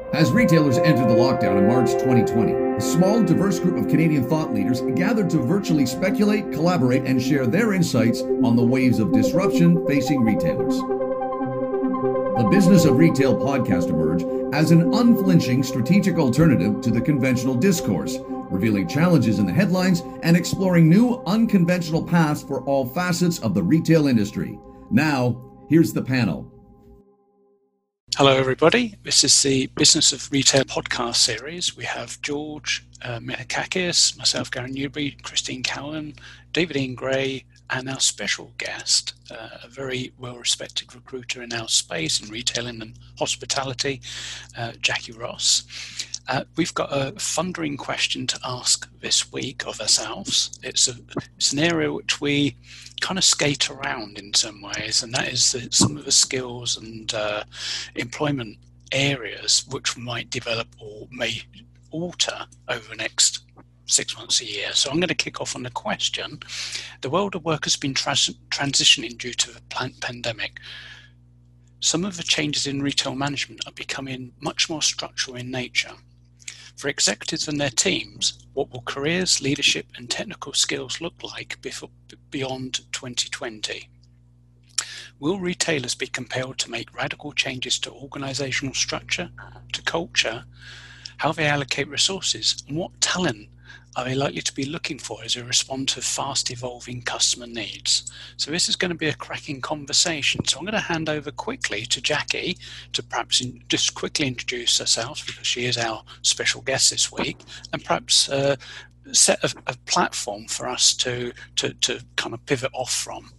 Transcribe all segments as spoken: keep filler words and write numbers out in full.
As retailers entered the lockdown in March twenty twenty, a small, diverse group of Canadian thought leaders gathered to virtually speculate, collaborate, and share their insights on the waves of disruption facing retailers. The Business of Retail podcast emerged as an unflinching strategic alternative to the conventional discourse, revealing challenges in the headlines and exploring new, unconventional paths for all facets of the retail industry. Now, here's the panel. Hello, everybody. This is the Business of Retail podcast series. We have George uh, Mitakakis, myself, Gary Newbury, Christine Cowan, David Ian Gray, and our special guest, uh, a very well-respected recruiter in our space in retailing and hospitality, uh, Jackie Ross. Uh, we've got a thundering question to ask this week of ourselves. It's, a, it's an area which we kind of skate around in some ways, and that is the, some of the skills and uh, employment areas which we might develop or may alter over the next six months a year. So I'm going to kick off on the question. The world of work has been trans- transitioning due to the pandemic. Some of the changes in retail management are becoming much more structural in nature. For executives and their teams, what will careers, leadership, and technical skills look like before, beyond twenty twenty? Will retailers be compelled to make radical changes to organizational structure, to culture, how they allocate resources, and what talent are they likely to be looking for as they respond to fast evolving customer needs? So this is going to be a cracking conversation. So I'm going to hand over quickly to Jackie to perhaps in, just quickly introduce herself, because she is our special guest this week, and perhaps uh, set a, a platform for us to, to, to kind of pivot off from.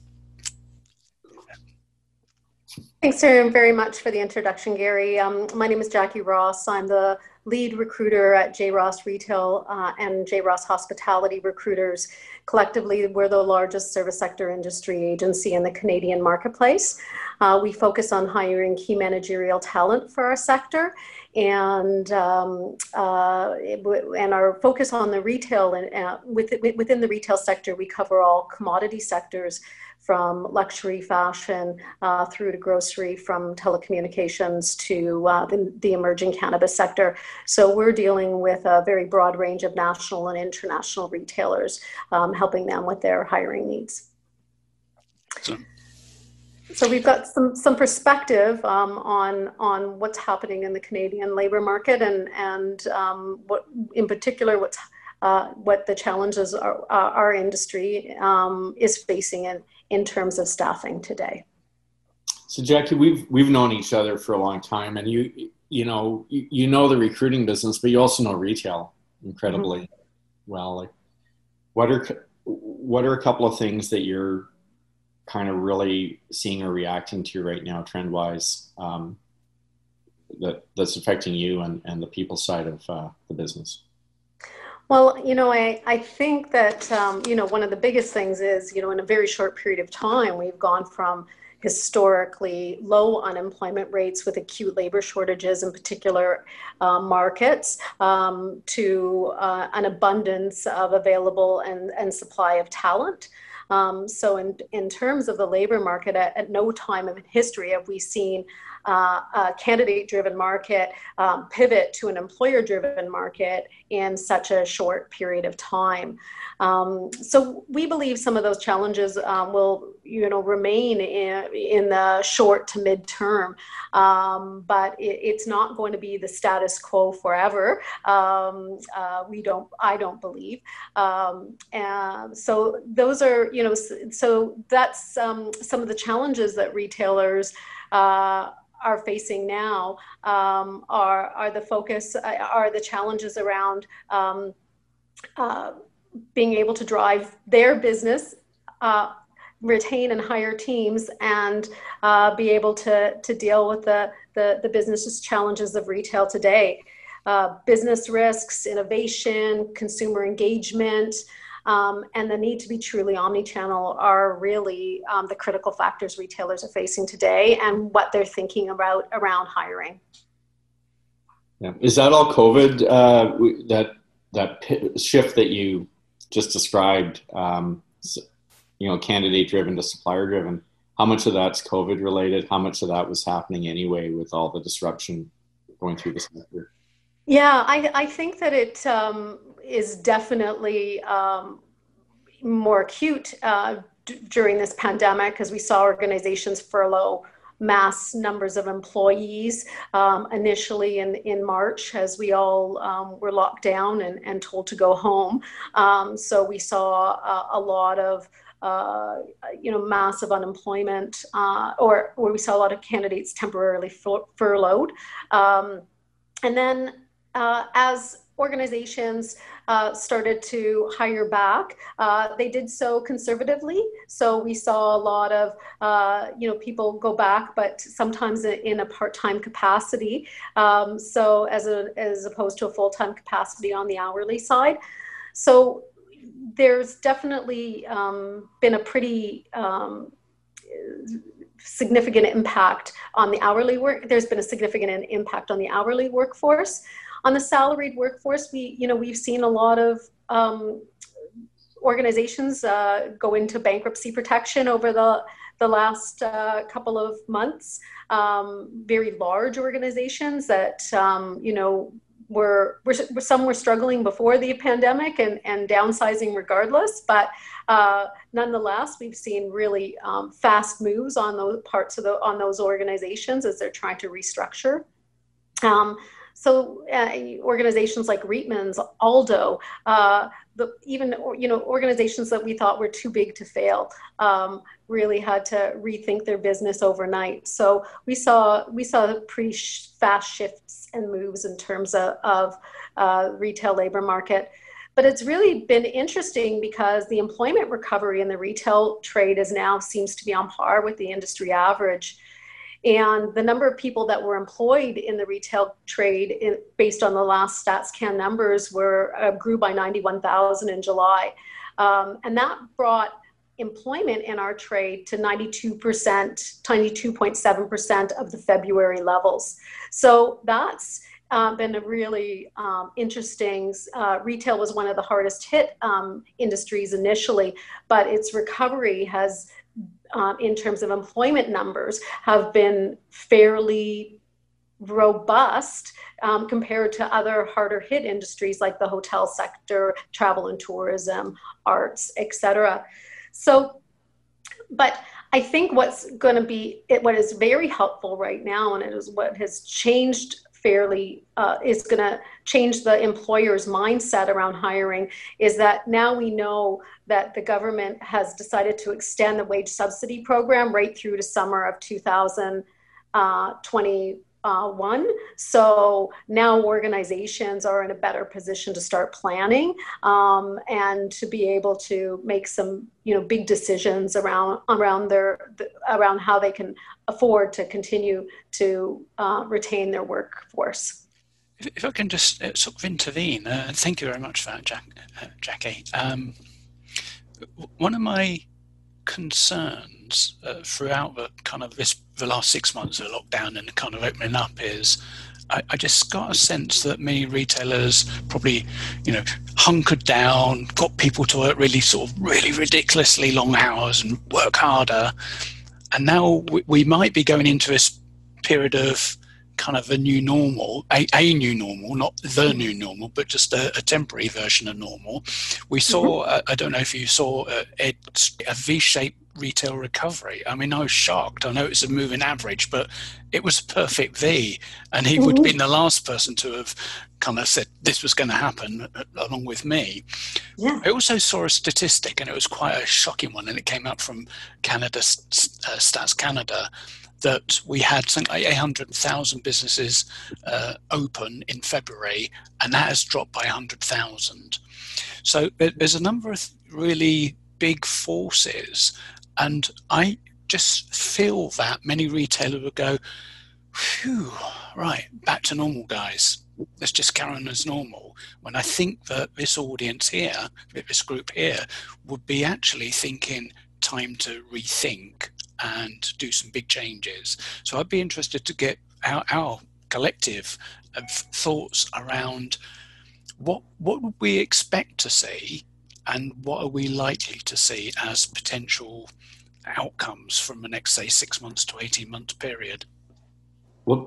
Thanks very much for the introduction, Gary. Um, my name is Jackie Ross. I'm the lead recruiter at J. Ross Retail uh, and J. Ross Hospitality Recruiters. Collectively, we're the largest service sector industry agency in the Canadian marketplace. Uh, we focus on hiring key managerial talent for our sector, and um, uh, and our focus on the retail and uh, within, within the retail sector, we cover all commodity sectors, from luxury fashion uh, through to grocery, from telecommunications to uh, the, the emerging cannabis sector. So we're dealing with a very broad range of national and international retailers, um, helping them with their hiring needs. So, so we've got some some perspective um, on on what's happening in the Canadian labor market, and and um, what in particular what's uh, what the challenges are, uh, our industry um, is facing in. in terms of staffing today. So Jackie, we've we've known each other for a long time, and you you know you, you know the recruiting business, but you also know retail incredibly mm-hmm. well. Like, what are what are a couple of things that you're kind of really seeing or reacting to right now, trend wise, um, that that's affecting you and, and the people side of uh, the business? Well, you know, I, I think that, um, you know, one of the biggest things is, you know, in a very short period of time, we've gone from historically low unemployment rates with acute labor shortages in particular uh, markets um, to uh, an abundance of available and, and supply of talent. Um, so in, in terms of the labor market, at, at no time in history have we seen uh, a candidate-driven market um, pivot to an employer-driven market in such a short period of time. Um, so we believe some of those challenges um, will, you know, remain in, in the short to mid-term, um, but it, it's not going to be the status quo forever. Um, uh, we don't, I don't believe. Um, and so those are, you know, so that's um, some of the challenges that retailers uh, are facing now um, are, are the focus, uh, are the challenges around um, uh, being able to drive their business, uh, retain and hire teams, and uh, be able to, to deal with the, the, the business challenges of retail today. Uh, business risks, innovation, consumer engagement, Um, and the need to be truly omni-channel are really um, the critical factors retailers are facing today, and what they're thinking about around hiring. Yeah. Is that all COVID, uh, that that p- shift that you just described, um, you know, candidate-driven to supplier-driven? How much of that's COVID related? How much of that was happening anyway with all the disruption going through the sector? Yeah, I, I think that it um, is definitely um, more acute uh, d- during this pandemic, as we saw organizations furlough mass numbers of employees um, initially in, in March, as we all um, were locked down and, and told to go home. Um, so we saw a, a lot of uh, you know, massive unemployment, uh, or where we saw a lot of candidates temporarily fur- furloughed. Um, and then uh, as organizations uh, started to hire back, uh, they did so conservatively. So we saw a lot of, uh, you know, people go back, but sometimes in a part-time capacity. Um, so as a, as opposed to a full-time capacity on the hourly side. So there's definitely um, been a pretty um, significant impact on the hourly work. There's been a significant impact on the hourly workforce. On the salaried workforce, we, you know, we've seen a lot of um, organizations uh, go into bankruptcy protection over the the last uh, couple of months. Um, very large organizations that um, you know were, were some were struggling before the pandemic and and downsizing regardless, but uh, nonetheless, we've seen really um, fast moves on those parts of the on those organizations as they're trying to restructure. Um, So uh, organizations like Reitmans, Aldo, uh, the, even you know organizations that we thought were too big to fail, um, really had to rethink their business overnight. So we saw we saw pretty sh- fast shifts and moves in terms of, of uh, retail labor market. But it's really been interesting because the employment recovery in the retail trade is now seems to be on par with the industry average. And the number of people that were employed in the retail trade, in, based on the last StatsCan numbers, were uh, grew by ninety-one thousand in July, um, and that brought employment in our trade to ninety-two percent, ninety-two point seven percent of the February levels. So that's uh, been a really um, interesting. Uh, retail was one of the hardest hit um, industries initially, but its recovery has, Um, in terms of employment numbers, have been fairly robust um, compared to other harder hit industries like the hotel sector, travel and tourism, arts, et cetera. So, but I think what's going to be, it, what is very helpful right now, and it is what has changed fairly, uh, is going to change the employer's mindset around hiring, is that now we know that the government has decided to extend the wage subsidy program right through to summer of two thousand twenty-one. So now organizations are in a better position to start planning um, and to be able to make some, you know, big decisions around around their around how they can afford to continue to uh, retain their workforce. If, if I can just uh, sort of intervene, uh, thank you very much for that, Jack, uh, Jackie. Um, one of my concerns uh, throughout the kind of this the last six months of lockdown and kind of opening up is I, I just got a sense that many retailers probably, you know, hunkered down, got people to work really sort of really ridiculously long hours and work harder, and now we, we might be going into this period of kind of a new normal, a, a new normal, not the new normal, but just a, a temporary version of normal. We saw, mm-hmm. uh, I don't know if you saw uh, Ed, a V-shaped retail recovery. I mean, I was shocked. I know it's a moving average, but it was a perfect V. And he mm-hmm. would have been the last person to have kind of said this was going to happen along with me. Yeah. I also saw a statistic, and it was quite a shocking one, and it came out from Canada, uh, Stats Canada, that we had something like eight hundred thousand businesses uh, open in February, and that has dropped by one hundred thousand. So there's a number of really big forces, and I just feel that many retailers would go, phew, right, back to normal, guys. Let's just carry on as normal. When I think that this audience here, this group here, would be actually thinking time to rethink and do some big changes. So I'd be interested to get our, our collective thoughts around what what would we expect to see and what are we likely to see as potential outcomes from the next, say, six months to eighteen month period. Well,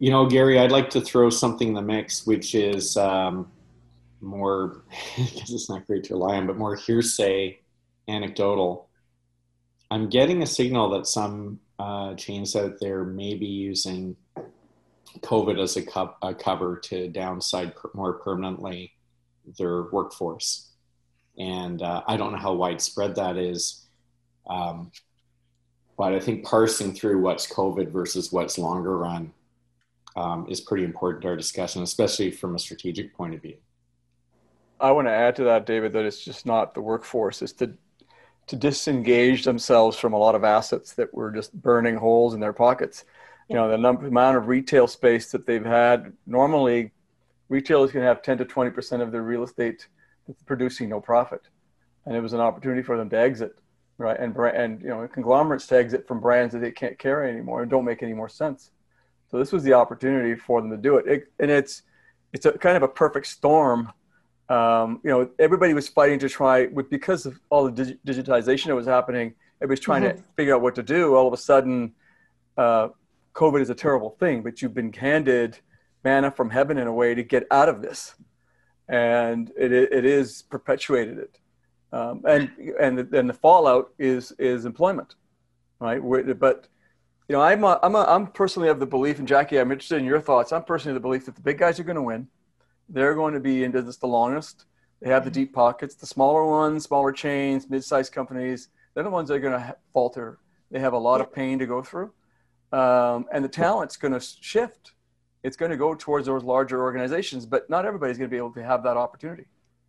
you know, Gary, I'd like to throw something in the mix, which is um, more, because it's not great to rely on, but more hearsay, anecdotal. I'm getting a signal that some uh, chains out there may be using COVID as a, co- a cover to downside per- more permanently their workforce. And uh, I don't know how widespread that is. Um, but I think parsing through what's COVID versus what's longer run um, is pretty important to our discussion, especially from a strategic point of view. I want to add to that, David, that it's just not the workforce. It's to, to disengage themselves from a lot of assets that were just burning holes in their pockets. You know, the number, amount of retail space that they've had. Normally, retailers can have ten to twenty percent of their real estate that's producing no profit. And it was an opportunity for them to exit, right? And, and you know, conglomerates to exit from brands that they can't carry anymore and don't make any more sense. So this was the opportunity for them to do it. it and it's it's a kind of a perfect storm. Um, you know, everybody was fighting to try, with because of all the dig- digitization that was happening, everybody's trying mm-hmm. to figure out what to do. All of a sudden, uh, COVID is a terrible thing, but you've been handed manna from heaven in a way to get out of this. And it it is perpetuated it. Um, and and the, and the fallout is is employment, right? But, you know, I'm a, I'm a, I'm personally of the belief, and Jackie, I'm interested in your thoughts. I'm personally of the belief that the big guys are going to win. They're going to be in business the longest. They have the deep pockets. The smaller ones, smaller chains, mid-sized companies, they're the ones that are going to falter. They have a lot of pain to go through. Um, and the talent's going to shift. It's going to go towards those larger organizations, but not everybody's going to be able to have that opportunity.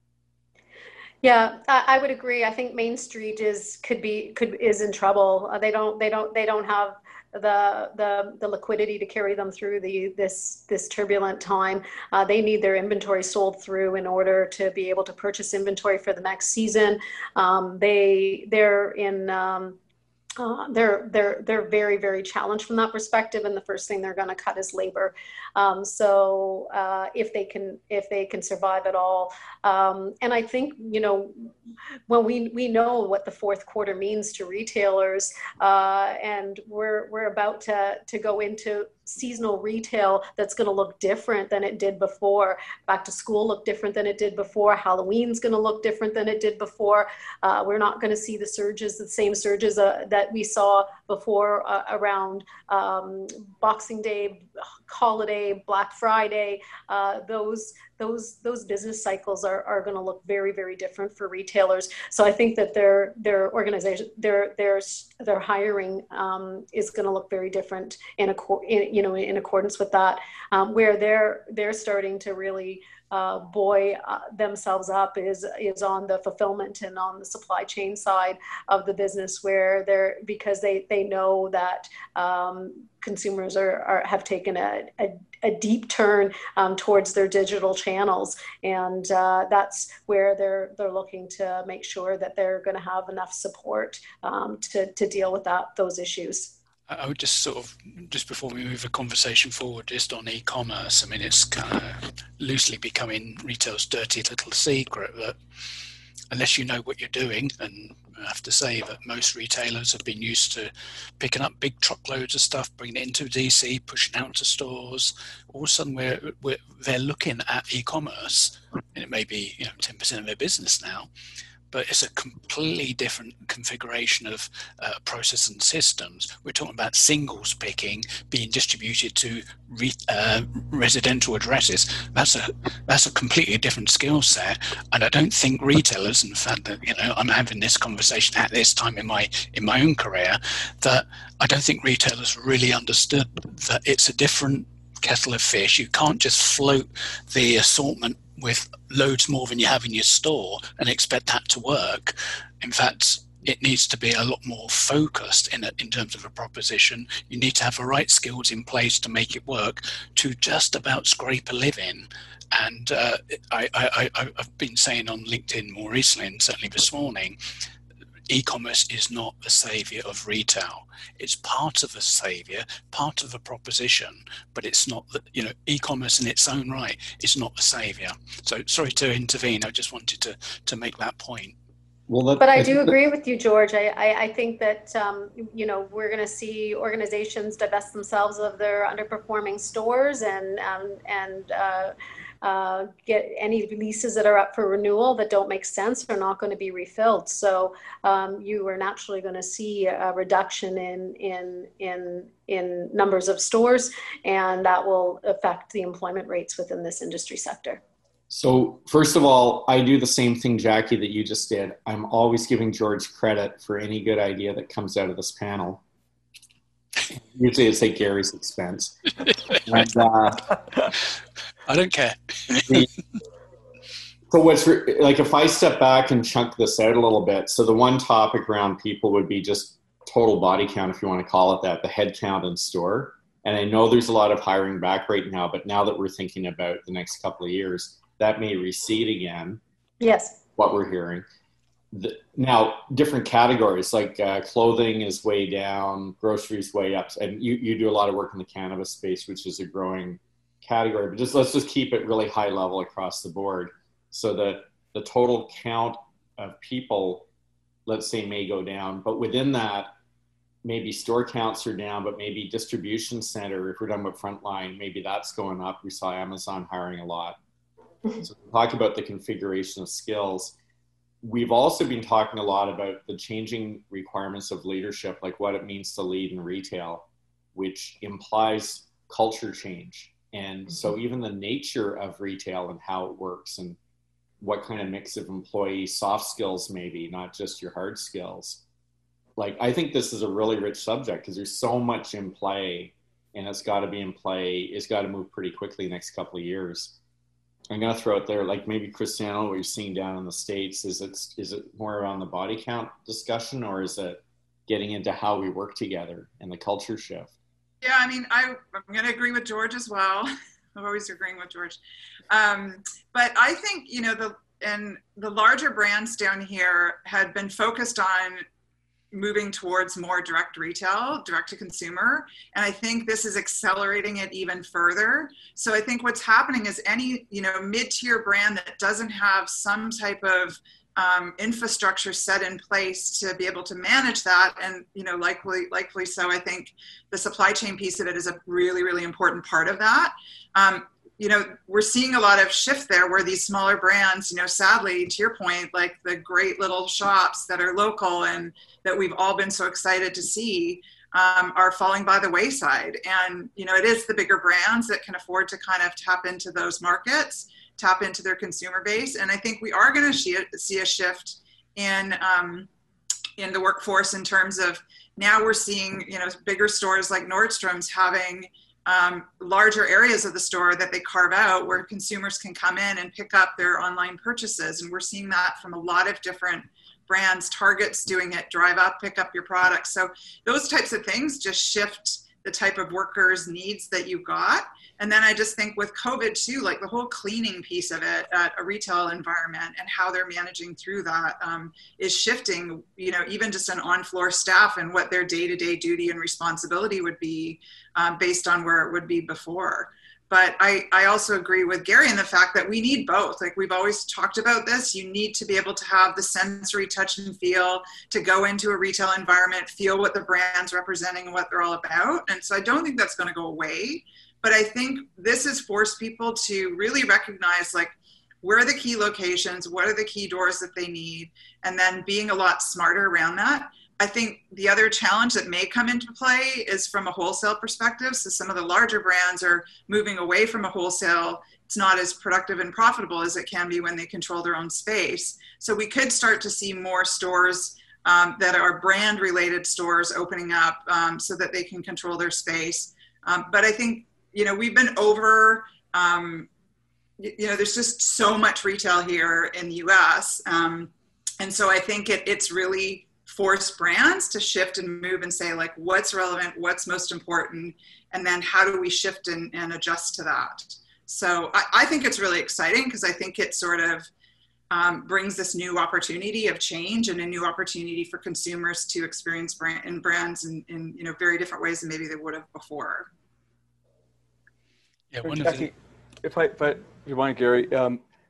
Yeah, I would agree. I think Main Street is could be could is in trouble. Uh, they don't they don't they don't have the the the liquidity to carry them through the this this turbulent time. Uh, they need their inventory sold through in order to be able to purchase inventory for the next season. Um, they they're in. Um, Uh, they're they're they're very very challenged from that perspective, and the first thing they're going to cut is labor. Um, so uh, if they can if they can survive at all, um, and I think you know when we we know what the fourth quarter means to retailers, uh, and we're we're about to to go into seasonal retail that's going to look different than it did before. Back to school look different than it did before. Halloween's going to look different than it did before. Uh, we're not going to see the surges, the same surges uh, that we saw before uh, around um, Boxing Day, holiday, Black Friday. Uh, those those those business cycles are, are going to look very very different for retailers. So I think that their their organization their their their hiring um, is going to look very different in a in, you know in accordance with that, um, where they're they're starting to really uh, buoy uh, themselves up is is on the fulfillment and on the supply chain side of the business, where they're because they they know that um, consumers are, are have taken a, a, a deep turn um, towards their digital channels, and uh, that's where they're they're looking to make sure that they're going to have enough support um, to to deal with that those issues. I would just sort of, just before we move the conversation forward, just on e-commerce, I mean, it's kind of loosely becoming retail's dirty little secret that unless you know what you're doing, and I have to say that most retailers have been used to picking up big truckloads of stuff, bringing it into D C, pushing out to stores. All of a sudden, we're, we're, they're looking at e-commerce, and it may be you know ten percent of their business now, but it's a completely different configuration of uh, process and systems. We're talking about singles picking being distributed to re, uh, residential addresses. That's a that's a completely different skill set, and I don't think retailers, in fact, that you know, I'm having this conversation at this time in my in my own career, that I don't think retailers really understood that it's a different kettle of fish. You can't just float the assortment with loads more than you have in your store and expect that to work. In fact, it needs to be a lot more focused in a, in terms of a proposition. You need to have the right skills in place to make it work to just about scrape a living. And uh, I, I, I, I've been saying on LinkedIn more recently, and certainly this morning, e-commerce is not the savior of retail. It's part of a savior, part of a proposition, but it's not the, you know, e-commerce in its own right is not the savior. So sorry to intervene. I just wanted to, to make that point. Well, that, but I do agree with you, George. I, I, I think that, um, you know, we're going to see organizations divest themselves of their underperforming stores and, um, and uh, uh, get any leases that are up for renewal that don't make sense are not going to be refilled. So um, you are naturally going to see a reduction in, in, in, in numbers of stores, and that will affect the employment rates within this industry sector. So first of all, I do the same thing, Jackie, that you just did. I'm always giving George credit for any good idea that comes out of this panel. Usually it's at Gary's expense. And, uh, I don't care. the, so what's re- like if I step back and chunk this out a little bit, so the one topic around people would be just total body count, if you want to call it that, the head count in store. And I know there's a lot of hiring back right now, but now that we're thinking about the next couple of years, that may recede again. Yes. What we're hearing. The, now, different categories like uh, clothing is way down, groceries way up. And you, you do a lot of work in the cannabis space, which is a growing category. But just let's just keep it really high level across the board so that the total count of people, let's say, may go down. But within that, maybe store counts are down, but maybe distribution center, if we're talking about frontline, maybe that's going up. We saw Amazon hiring a lot. So we talk about the configuration of skills. We've also been talking a lot about the changing requirements of leadership, like what it means to lead in retail, which implies culture change. And so even the nature of retail and how it works and what kind of mix of employee soft skills, maybe not just your hard skills. Like, I think this is a really rich subject because there's so much in play, and it's got to be in play. It's got to move pretty quickly next couple of years. I'm going to throw it there, like maybe Cristiano, what you're seeing down in the States, is it, is it more around the body count discussion, or is it getting into how we work together and the culture shift? Yeah, I mean, I, I'm going to agree with George as well. I'm always agreeing with George. Um, but I think, you know, the and the larger brands down here had been focused on moving towards more direct retail, direct to consumer. And I think this is accelerating it even further. So I think what's happening is any, you know, mid-tier brand that doesn't have some type of um, infrastructure set in place to be able to manage that. And, you know, likely, likely so, I think the supply chain piece of it is a really, really important part of that. Um, you know, we're seeing a lot of shift there where these smaller brands, you know, sadly, to your point, like the great little shops that are local and that we've all been so excited to see um, are falling by the wayside. And, you know, it is the bigger brands that can afford to kind of tap into those markets, tap into their consumer base. And I think we are going to see a, see a shift in, um, in the workforce in terms of now we're seeing, you know, bigger stores like Nordstrom's having Um, larger areas of the store that they carve out where consumers can come in and pick up their online purchases. And we're seeing that from a lot of different brands. Target's doing it, drive up, pick up your products. So those types of things just shift the type of workers' needs that you got. And then I just think with COVID too, like the whole cleaning piece of it at a retail environment and how they're managing through that um, is shifting, you know, even just an on-floor staff and what their day-to-day duty and responsibility would be um, based on where it would be before. But I, I also agree with Gary in the fact that we need both. Like we've always talked about this, you need to be able to have the sensory touch and feel to go into a retail environment, feel what the brand's representing and what they're all about. And so I don't think that's going to go away. But I think this has forced people to really recognize like, where are the key locations? What are the key doors that they need? And then being a lot smarter around that. I think the other challenge that may come into play is from a wholesale perspective. So some of the larger brands are moving away from a wholesale. It's not as productive and profitable as it can be when they control their own space. So we could start to see more stores um, that are brand related stores opening up um, so that they can control their space. Um, but I think, you know, we've been over, um, you know, there's just so much retail here in the U S. Um, and so I think it, it's really forced brands to shift and move and say like, what's relevant, what's most important, and then how do we shift and, and adjust to that? So I, I think it's really exciting because I think it sort of um, brings this new opportunity of change and a new opportunity for consumers to experience brand and brands in, in, you know, very different ways than maybe they would have before. Yeah, one Jackie, of the... if I, but if you want, Gary, um,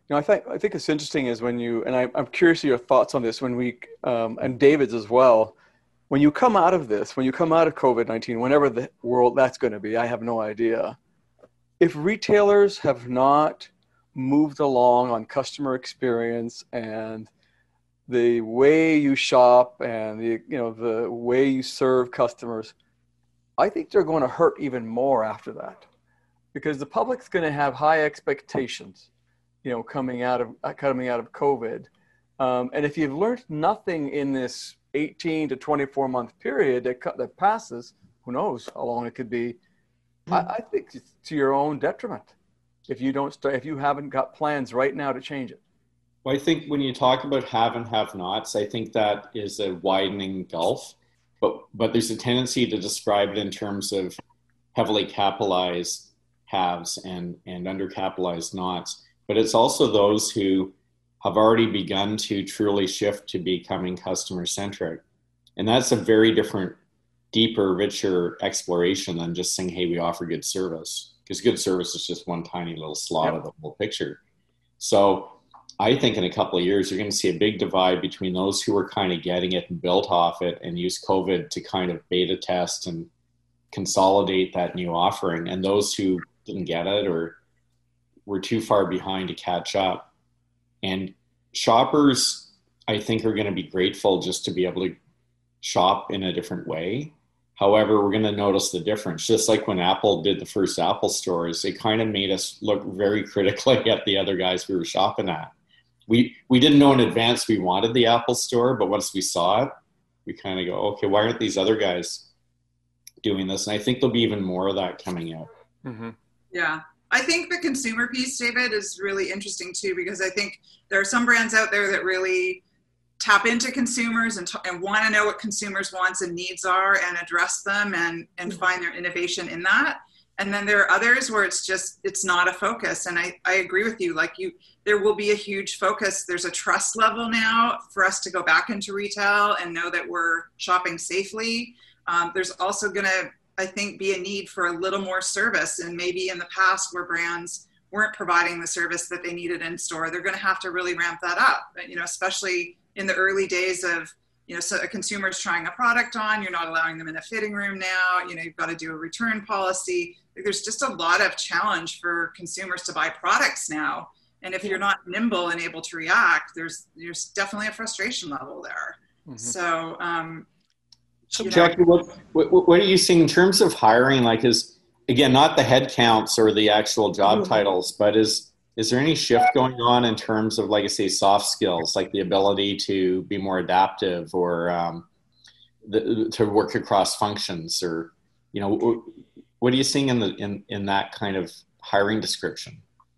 You know, I think I think it's interesting is when you, and I, I'm curious of your thoughts on this when we, um, and David's as well, when you come out of this, when you come out of COVID nineteen, whenever the world that's going to be, I have no idea. If retailers have not moved along on customer experience and the way you shop and the, you know, the way you serve customers, I think they're going to hurt even more after that, because the public's going to have high expectations, you know, coming out of coming out of COVID. Um, and if you've learned nothing in this eighteen to twenty-four month period that, that passes, who knows how long it could be, I, I think it's to your own detriment if you don't start, if you haven't got plans right now to change it. Well, I think when you talk about have and have nots, I think that is a widening gulf, but but there's a tendency to describe it in terms of heavily capitalized haves and, and undercapitalized nots. But it's also those who have already begun to truly shift to becoming customer-centric. And that's a very different, deeper, richer exploration than just saying, hey, we offer good service. Because good service is just one tiny little slot yep. of the whole picture. So I think in a couple of years, you're going to see a big divide between those who were kind of getting it and built off it and used COVID to kind of beta test and consolidate that new offering, and those who didn't get it or were too far behind to catch up. And shoppers, I think, are going to be grateful just to be able to shop in a different way. However, we're going to notice the difference. Just like when Apple did the first Apple stores, it kind of made us look very critically at the other guys we were shopping at. We we didn't know in advance we wanted the Apple store, but once we saw it, we kind of go, okay, why aren't these other guys doing this? And I think there'll be even more of that coming out. Mm-hmm. Yeah. I think the consumer piece, David, is really interesting too, because I think there are some brands out there that really tap into consumers and, t- and want to know what consumers' wants and needs are and address them and, and find their innovation in that. And then there are others where it's just, it's not a focus. And I, I agree with you. Like you, there will be a huge focus. There's a trust level now for us to go back into retail and know that we're shopping safely. Um, there's also going to, I think, be a need for a little more service. And maybe in the past where brands weren't providing the service that they needed in store, they're going to have to really ramp that up. You know, especially in the early days of, you know, so a consumer's trying a product on, you're not allowing them in a fitting room now, you know, you've got to do a return policy. There's just a lot of challenge for consumers to buy products now. And if you're not nimble and able to react, there's there's definitely a frustration level there. Mm-hmm. So, um, so Jackie, what, what what are you seeing in terms of hiring? Like, is again not the head counts or the actual job mm-hmm. titles, but is is there any shift going on in terms of, like I say, soft skills, like the ability to be more adaptive or um, the, to work across functions, or you know, what are you seeing in the in in that kind of hiring description?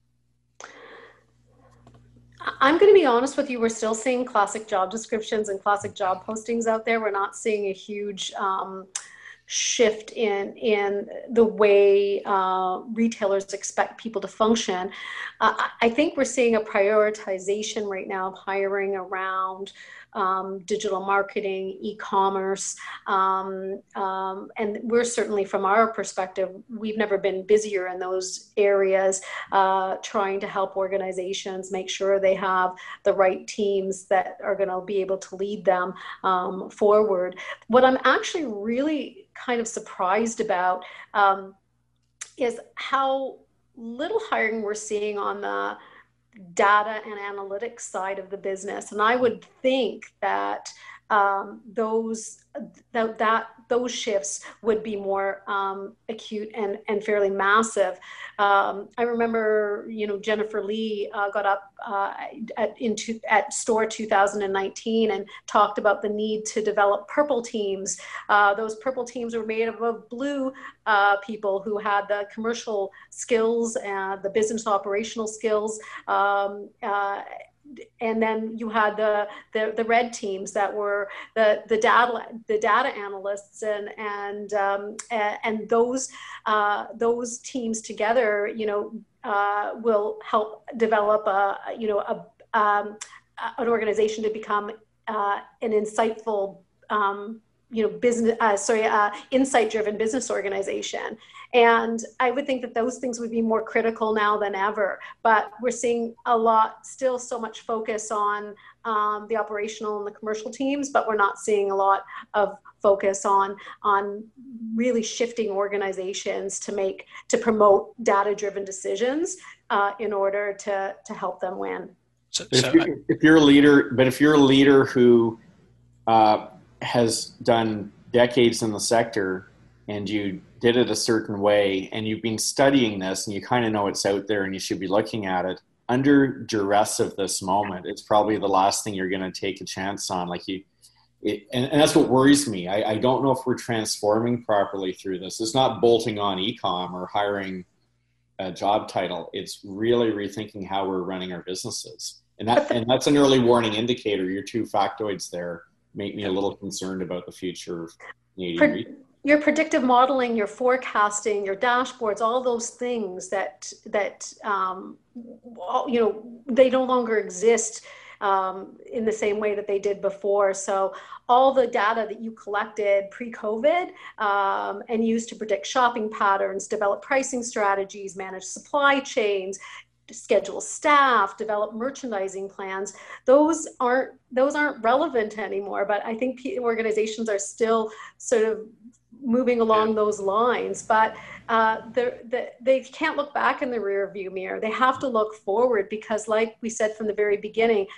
I'm going to be honest with you. We're still seeing classic job descriptions and classic job postings out there. We're not seeing a huge um, shift in in the way uh, retailers expect people to function. Uh, I think we're seeing a prioritization right now of hiring around um, digital marketing, e-commerce, um, um, and we're certainly, from our perspective, we've never been busier in those areas, uh, trying to help organizations make sure they have the right teams that are going to be able to lead them um, forward. What I'm actually really kind of surprised about um, is how little hiring we're seeing on the data and analytics side of the business. And I would think that um, those that, that those shifts would be more um, acute and, and fairly massive. Um, I remember, you know, Jennifer Lee uh, got up uh, at into at STORE two thousand nineteen and talked about the need to develop purple teams. Uh, those purple teams were made up of blue uh, people who had the commercial skills and the business operational skills. Um, uh, And then you had the, the the red teams that were the the data the data analysts and and um, and, and those uh, those teams together, you know, uh, will help develop a you know a um, an organization to become uh, an insightful um, you know business uh, sorry uh, insight driven business organization. And I would think that those things would be more critical now than ever. But we're seeing a lot, still so much focus on um, the operational and the commercial teams, but we're not seeing a lot of focus on on really shifting organizations to make to promote data-driven decisions uh, in order to to help them win. So, if, so you're, if you're a leader, but if you're a leader who uh, has done decades in the sector and you did it a certain way and you've been studying this and you kind of know it's out there and you should be looking at it, under duress of this moment, it's probably the last thing you're going to take a chance on. Like you, it, and, and that's what worries me. I, I don't know if we're transforming properly through this. It's not bolting on e-com or hiring a job title. It's really rethinking how we're running our businesses. And that and that's an early warning indicator. Your two factoids there make me a little concerned about the future of Canadian retail. Your predictive modeling, your forecasting, your dashboards, all those things that that um, you know, they no longer exist um, in the same way that they did before. So all the data that you collected pre-COVID um, and used to predict shopping patterns, develop pricing strategies, manage supply chains, schedule staff, develop merchandising plans, those aren't those aren't relevant anymore. But I think organizations are still sort of moving along those lines, but uh, the, they can't look back in the rear view mirror. They have to look forward because, like we said from the very beginning,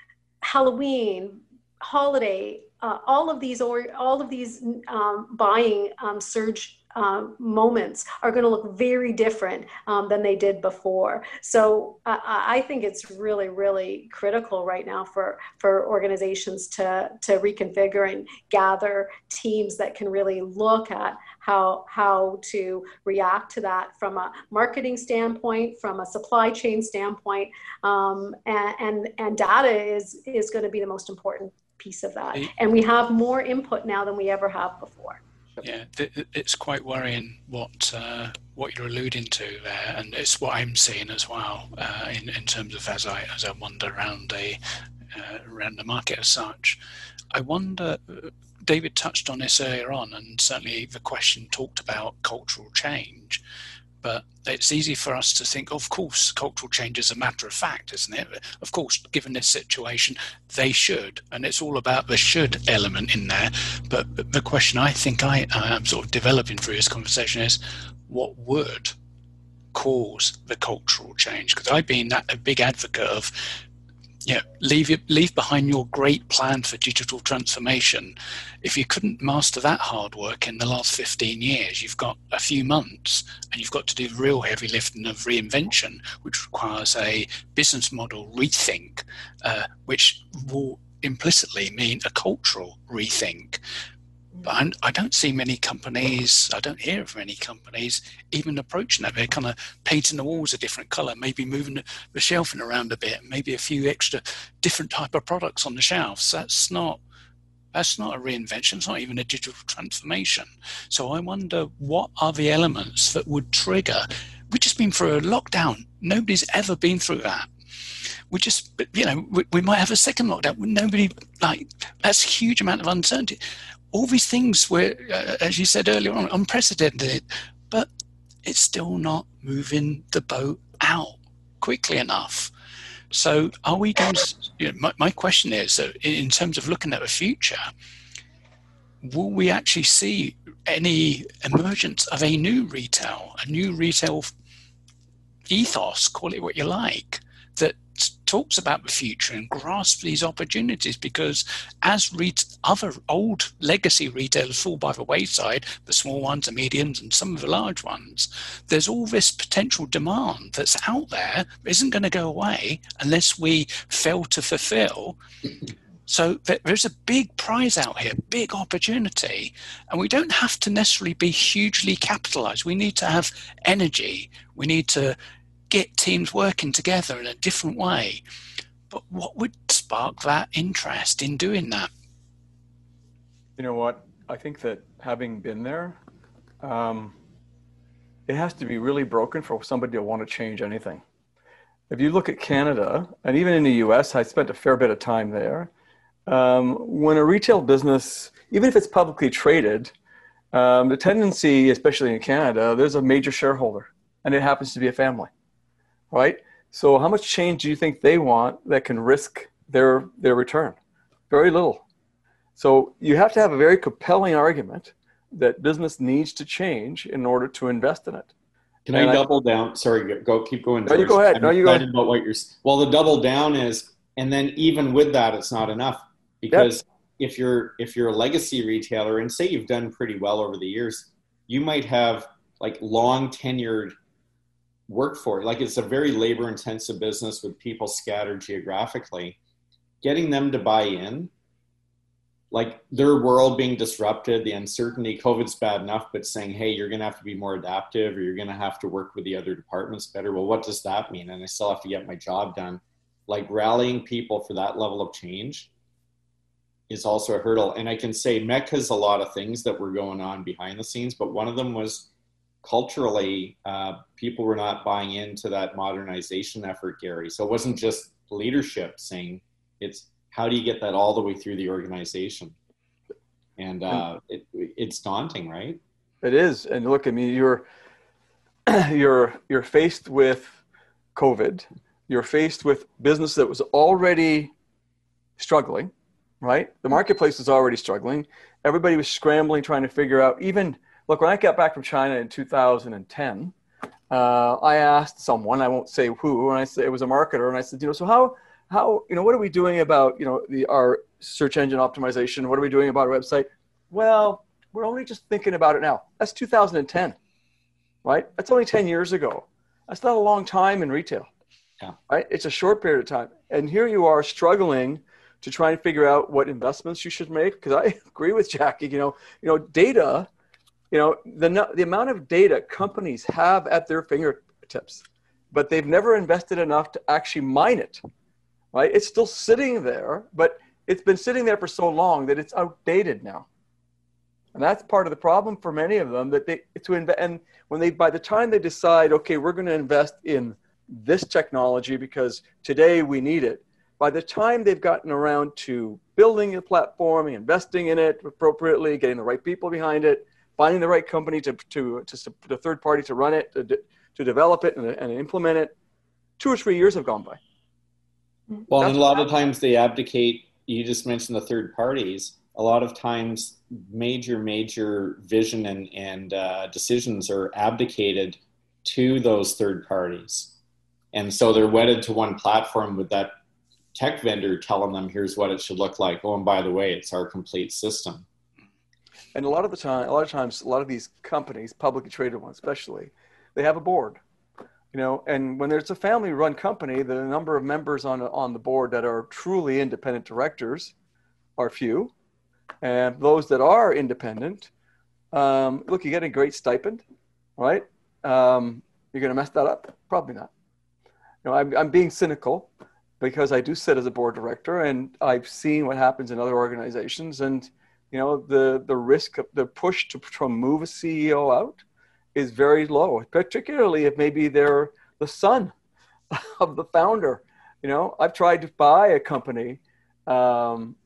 Halloween, holiday, uh, all of these or all of these um, buying um, surge um, moments are going to look very different um, than they did before. So uh, I think it's really, really critical right now for for organizations to to reconfigure and gather teams that can really look at how how to react to that from a marketing standpoint, from a supply chain standpoint, um, and, and and data is is going to be the most important piece of that. And we have more input now than we ever have before. Yeah, it's quite worrying what uh, what you're alluding to there, and it's what I'm seeing as well uh, in in terms of as I as I wander around the uh, around the market as such. I wonder. David touched on this earlier on, and certainly the question talked about cultural change. But it's easy for us to think, of course, cultural change is a matter of fact, isn't it? Of course, given this situation, they should. And it's all about the should element in there. But, but the question I think I am sort of developing through this conversation is, what would cause the cultural change? Because I've been that, a big advocate of, you know, leave it, leave behind your great plan for digital transformation. If you couldn't master that hard work in the last fifteen years, you've got a few months and you've got to do real heavy lifting of reinvention, which requires a business model rethink, uh, which will implicitly mean a cultural rethink. But I'm, I don't see many companies, I don't hear of many companies even approaching that. They're kind of painting the walls a different color, maybe moving the, the shelving around a bit, maybe a few extra different type of products on the shelves. That's not, that's not a reinvention. It's not even a digital transformation. So I wonder, what are the elements that would trigger? We've just been through a lockdown. Nobody's ever been through that. We just, you know, we, we might have a second lockdown. Nobody, like, that's a huge amount of uncertainty. All these things were, uh, as you said earlier on, unprecedented, but it's still not moving the boat out quickly enough. So are we going to, you know, my, my question is, uh, in terms of looking at the future, will we actually see any emergence of a new retail, a new retail ethos, call it what you like, that talks about the future and grasps these opportunities? Because as re- other old legacy retailers fall by the wayside, the small ones, the mediums, and some of the large ones, there's all this potential demand that's out there that isn't going to go away unless we fail to fulfill. So there's a big prize out here, big opportunity, and we don't have to necessarily be hugely capitalized. We need to have energy. We need to get teams working together in a different way. But what would spark that interest in doing that? You know what? I think that having been there, um, it has to be really broken for somebody to want to change anything. If you look at Canada, and even in the U S, I spent a fair bit of time there. Um, when a retail business, even if it's publicly traded, Um, the tendency, especially in Canada, there's a major shareholder, and it happens to be a family, right? So how much change do you think they want that can risk their their return? Very little. So you have to have a very compelling argument that business needs to change in order to invest in it. Can And I I- double down? Sorry, go keep going. No, you George. go ahead. I'm No, you go excited ahead. about what you're. s- Well, the double down is, and then even with that, it's not enough because if you're if you're a legacy retailer and say you've done pretty well over the years, you might have like long tenured workforce. Like it's a very labor intensive business with people scattered geographically. Getting them to buy in, like their world being disrupted, the uncertainty, COVID's bad enough, but saying, hey, you're going to have to be more adaptive or you're going to have to work with the other departments better. Well, what does that mean? And I still have to get my job done. Like rallying people for that level of change is also a hurdle. And I can say M E C has a lot of things that were going on behind the scenes, but one of them was culturally, uh, people were not buying into that modernization effort, Gary. So it wasn't just leadership saying, it's how do you get that all the way through the organization? And uh, it, it's daunting, right? It is. And look, I mean, you're you're you're faced with COVID. You're faced with business that was already struggling, right? The marketplace was already struggling. Everybody was scrambling, trying to figure out. Even look, when I got back from China in two thousand ten, uh, I asked someone, I won't say who, and I said it was a marketer, and I said, you know, so how how you know what are we doing about you know the our search engine optimization? What are we doing about our website? Well, we're only just thinking about it now. That's two thousand ten, right? That's only ten years ago. That's not a long time in retail, yeah. Right? It's a short period of time. And here you are struggling to try and figure out what investments you should make. Because I agree with Jackie, you know, you know, data, you know, the, the amount of data companies have at their fingertips, but they've never invested enough to actually mine it, right? It's still sitting there, but it's been sitting there for so long that it's outdated now. And that's part of the problem for many of them, that they to invest. And when they, by the time they decide, okay, we're going to invest in this technology because today we need it. By the time they've gotten around to building a platform, investing in it appropriately, getting the right people behind it, finding the right company to to to the third party to run it, to, to develop it and, and implement it, two or three years have gone by. Well, That's and a lot of times they abdicate. You just mentioned the third parties. A lot of times major, major vision and, and uh, decisions are abdicated to those third parties. And so they're wedded to one platform with that tech vendor telling them, here's what it should look like. Oh, and by the way, it's our complete system. And a lot of the time, a lot of times, a lot of these companies, publicly traded ones especially, they have a board. You know, and when there's a family-run company, the number of members on on the board that are truly independent directors are few. And those that are independent, um, look, you get a great stipend, right? Um, you're going to mess that up? Probably not. You know, I'm, I'm being cynical because I do sit as a board director, and I've seen what happens in other organizations. And you know, the the risk, of the push to, to move a C E O out is very low, particularly if maybe they're the son of the founder. You know, I've tried to buy a company. Um,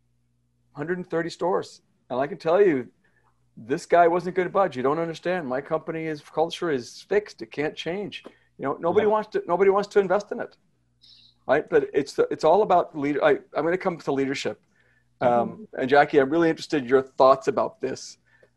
one hundred thirty stores. And I can tell you, this guy wasn't going to budge. You don't understand. My company is culture is fixed. It can't change. You know, nobody yeah. wants to, nobody wants to invest in it. Right. But it's, it's all about leader. I, I'm going to come to leadership. Um, mm-hmm. And Jackie, I'm really interested in your thoughts about this.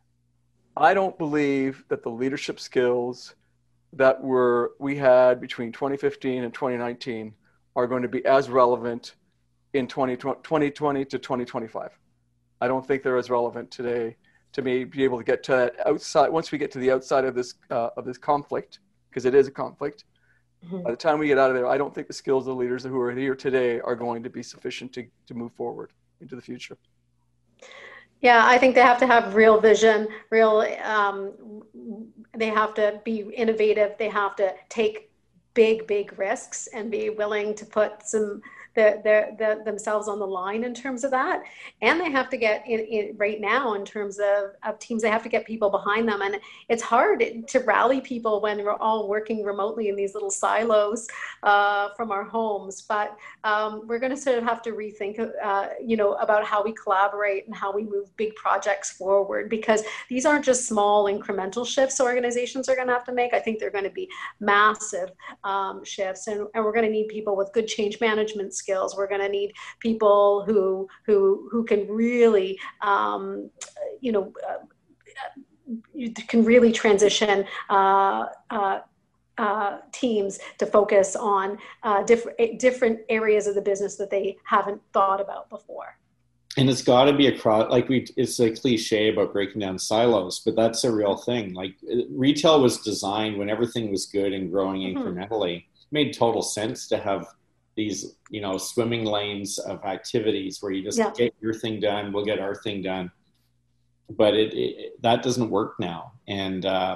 I don't believe that the leadership skills that were, we had between twenty fifteen and twenty nineteen are going to be as relevant in twenty twenty to twenty twenty-five. I don't think they're as relevant today to me be able to get to that outside. Once we get to the outside of this uh, of this conflict, because it is a conflict, mm-hmm. by the time we get out of there, I don't think the skills of the leaders who are here today are going to be sufficient to, to move forward into the future. Yeah, I think they have to have real vision, real, um, they have to be innovative. They have to take big, big risks and be willing to put some their, their, their, themselves on the line in terms of that. And they have to get in, in right now in terms of, of teams, they have to get people behind them. And it's hard to rally people when we're all working remotely in these little silos uh, from our homes. But um, we're going to sort of have to rethink, uh, you know, about how we collaborate and how we move big projects forward, because these aren't just small incremental shifts organizations are going to have to make. I think they're going to be massive um, shifts, and, and we're going to need people with good change management skills. We're going to need people who who who can really, um, you know, uh, you can really transition uh, uh, uh, teams to focus on uh, different different areas of the business that they haven't thought about before. And it's got to be across, like we, it's a cliche about breaking down silos, but that's a real thing. Like retail was designed when everything was good and growing mm-hmm. incrementally. It made total sense to have these, you know, swimming lanes of activities where you just yeah. get your thing done, we'll get our thing done. But it, it that doesn't work now. And uh,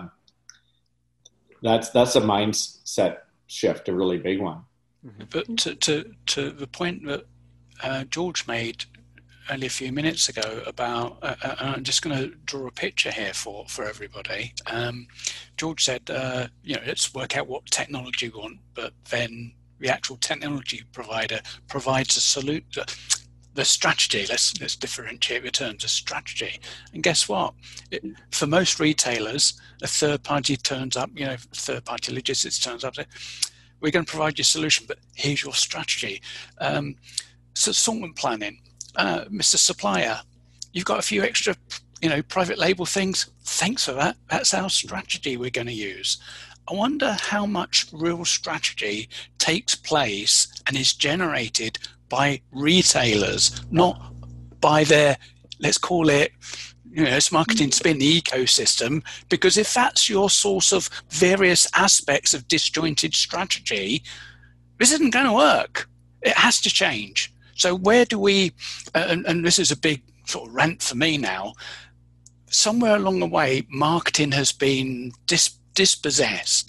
that's, that's a mindset shift, a really big one. Mm-hmm. But to, to, to the point that uh, George made only a few minutes ago about, uh, uh, I'm just going to draw a picture here for, for everybody. Um, George said, uh, you know, let's work out what technology we want, but then the actual technology provider provides a solution, the strategy, let's, let's differentiate the terms, a strategy. And guess what? It, for most retailers, a third party turns up, you know, third party logistics turns up, say, we're going to provide you a solution, but here's your strategy. Um, so assortment planning. Uh, Mister Supplier, you've got a few extra, you know, private label things. Thanks for that. That's our strategy we're going to use. I wonder how much real strategy takes place and is generated by retailers, not by their, let's call it, you know, it's marketing spin, the ecosystem. Because if that's your source of various aspects of disjointed strategy, this isn't going to work. It has to change. So where do we, uh, and, and this is a big sort of rant for me now, somewhere along the way, marketing has been dis, dispossessed.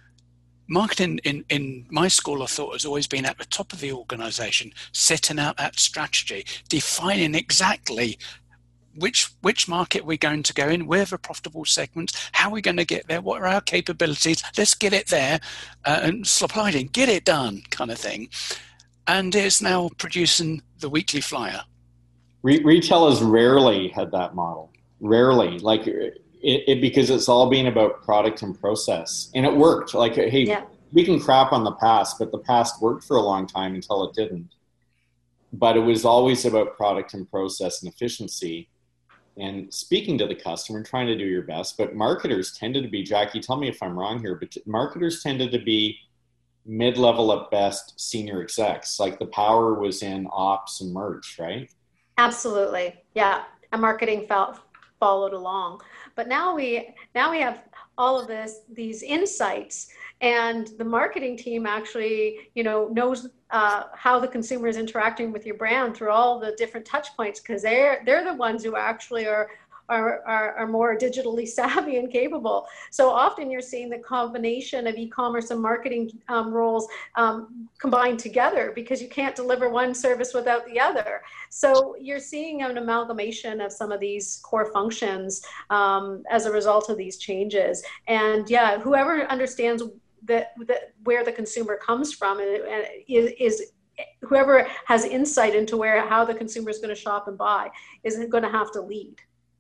Marketing in, in my school of thought has always been at the top of the organization, setting out that strategy, defining exactly which which market we're going to go in, where the profitable segments, how we're going to get there, what are our capabilities, let's get it there, uh, and supply it, get it done kind of thing. And it's now producing the weekly flyer. Re- retail has rarely had that model. Rarely. Like it, it because it's all been about product and process. And it worked. Like, hey, yeah. we can crap on the past, but the past worked for a long time until it didn't. But it was always about product and process and efficiency and speaking to the customer and trying to do your best. But marketers tended to be, Jackie, tell me if I'm wrong here, but marketers tended to be mid-level at best senior execs. Like the power was in ops and merch, right? Absolutely. Yeah. And marketing felt, followed along. But now we now we have all of this, these insights, and the marketing team actually, you know, knows uh, how the consumer is interacting with your brand through all the different touch points, because they're they're the ones who actually are Are, are, are more digitally savvy and capable. So often you're seeing the combination of e-commerce and marketing um, roles um, combined together, because you can't deliver one service without the other. So you're seeing an amalgamation of some of these core functions um, as a result of these changes. And yeah, whoever understands that, that where the consumer comes from and, and is, is whoever has insight into where how the consumer is going to shop and buy is going to have to lead.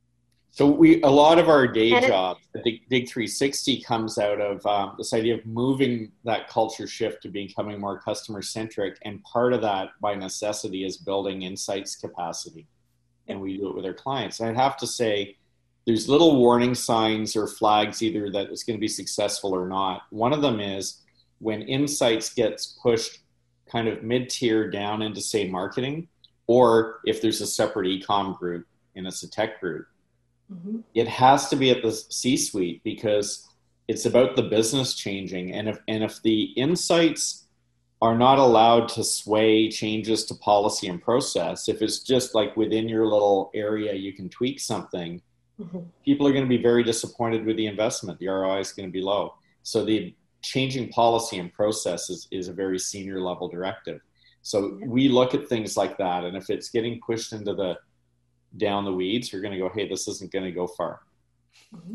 So we, a lot of our day and job, it, the Dig three sixty comes out of um, this idea of moving that culture shift to becoming more customer centric. And part of that by necessity is building insights capacity. And we do it with our clients. And I'd have to say there's little warning signs or flags either that it's going to be successful or not. One of them is when insights gets pushed kind of mid-tier down into, say, marketing, or if there's a separate e-com group and it's a tech group. Mm-hmm. It has to be at the C-suite because it's about the business changing. And if and if the insights are not allowed to sway changes to policy and process, if it's just like within your little area you can tweak something, mm-hmm. people are going to be very disappointed with the investment. The R O I is going to be low. So the changing policy and process is, is a very senior level directive. So we look at things like that. And if it's getting pushed into the down the weeds, you're going to go, hey, this isn't going to go far. Mm-hmm.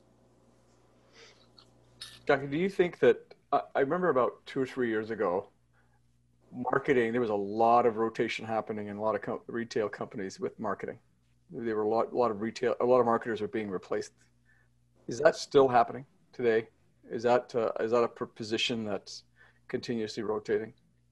Jackie, do you think that, uh, I remember about two or three years ago, marketing, there was a lot of rotation happening in a lot of co- retail companies with marketing. There were a lot, a lot of retail, a lot of marketers were being replaced. Is that still happening today? Is that, uh, is that a position that's continuously rotating?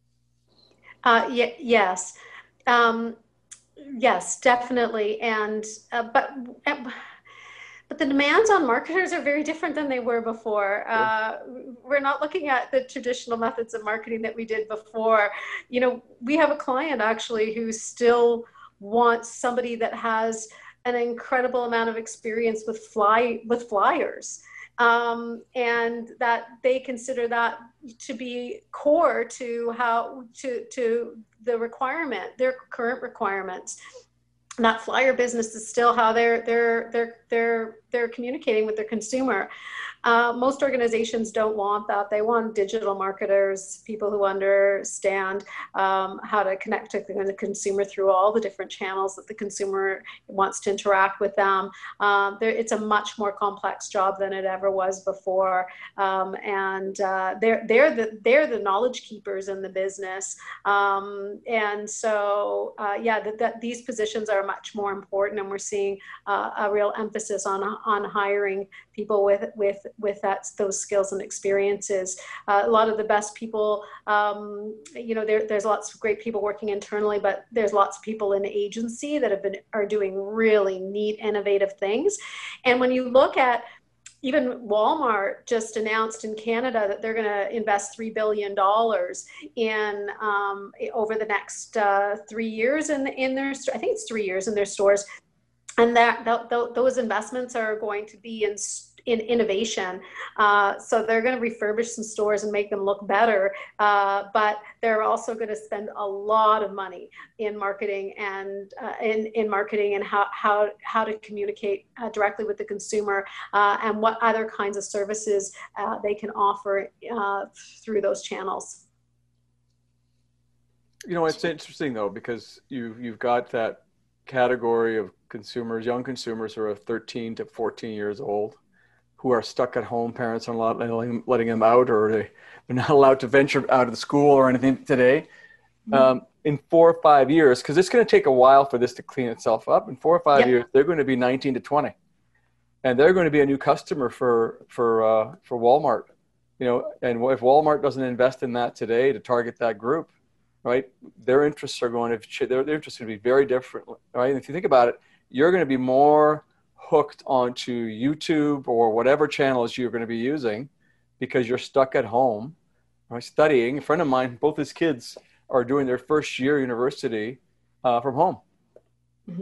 Uh, y- yes. Um, yes, definitely. And, uh, but, uh, But the demands on marketers are very different than they were before. Uh, we're not looking at the traditional methods of marketing that we did before. You know, we have a client actually who still wants somebody that has an incredible amount of experience with fly with flyers, um, and that they consider that to be core to how to to the requirement, their current requirements. That flyer business is still how they're they're they're they're they're communicating with their consumer. Uh, most organizations don't want that. They want digital marketers, people who understand um, how to connect to the consumer through all the different channels that the consumer wants to interact with them. Um, it's a much more complex job than it ever was before, um, and uh, they're they're the they're the knowledge keepers in the business. Um, and so, uh, yeah, that, that these positions are much more important, and we're seeing uh, a real emphasis on on hiring people with with with that those skills and experiences. Uh, a lot of the best people, um, you know, there, there's lots of great people working internally, but there's lots of people in agency that have been are doing really neat, innovative things. And when you look at even Walmart just announced in Canada that they're going to invest three billion dollars in um, over the next uh, three years in in their I think it's three years in their stores, and that, that those investments are going to be in in innovation. Uh, so they're going to refurbish some stores and make them look better, uh, but they're also going to spend a lot of money in marketing and uh, in, in marketing and how, how, how to communicate uh, directly with the consumer uh, and what other kinds of services uh, they can offer uh, through those channels. You know, it's interesting though, because you, you've got that category of consumers, young consumers who are thirteen to fourteen years old, who are stuck at home. Parents are not letting, letting them out, or they, they're not allowed to venture out of the school or anything today. Mm-hmm. Um, in four or five years, because it's going to take a while for this to clean itself up. In four or five yep. years, they're going to be nineteen to twenty, and they're going to be a new customer for for uh, for Walmart. You know, and if Walmart doesn't invest in that today to target that group, right, their interests are going to their, their interests are going to be very different, right? And if you think about it, you're going to be more hooked onto YouTube or whatever channels you're going to be using because you're stuck at home, right, studying. A friend of mine, both his kids are doing their first year university uh, from home. Mm-hmm.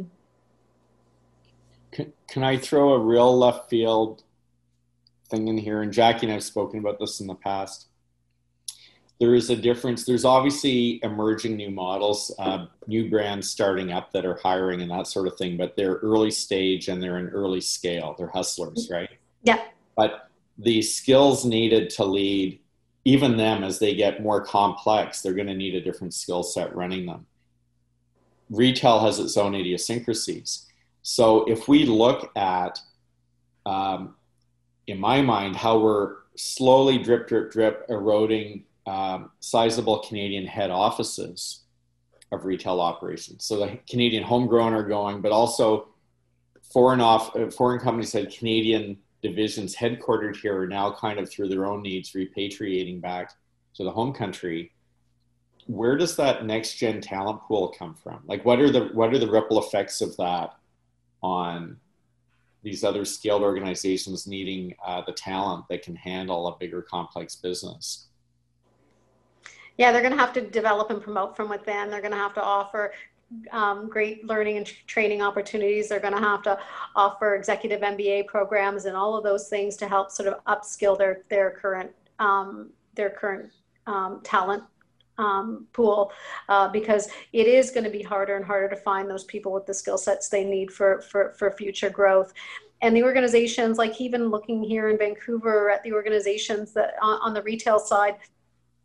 Can, can I throw a real left field thing in here? And Jackie and I have spoken about this in the past. There is a difference. There's obviously emerging new models, uh, new brands starting up that are hiring and that sort of thing, but they're early stage and they're in early scale. They're hustlers, right? Yeah. But the skills needed to lead, even them as they get more complex, they're going to need a different skill set running them. Retail has its own idiosyncrasies. So if we look at, um, in my mind, how we're slowly drip, drip, drip eroding Um, sizable Canadian head offices of retail operations. So the Canadian homegrown are going, but also foreign off foreign companies had Canadian divisions headquartered here are now kind of through their own needs repatriating back to the home country. Where does that next gen talent pool come from? Like, what are the what are the ripple effects of that on these other scaled organizations needing uh, the talent that can handle a bigger complex business? Yeah, they're going to have to develop and promote from within. They're going to have to offer um, great learning and training opportunities. They're going to have to offer executive M B A programs and all of those things to help sort of upskill their their current um, their current um, talent um, pool, uh, because it is going to be harder and harder to find those people with the skill sets they need for for for future growth. And the organizations, like even looking here in Vancouver at the organizations that on, on the retail side,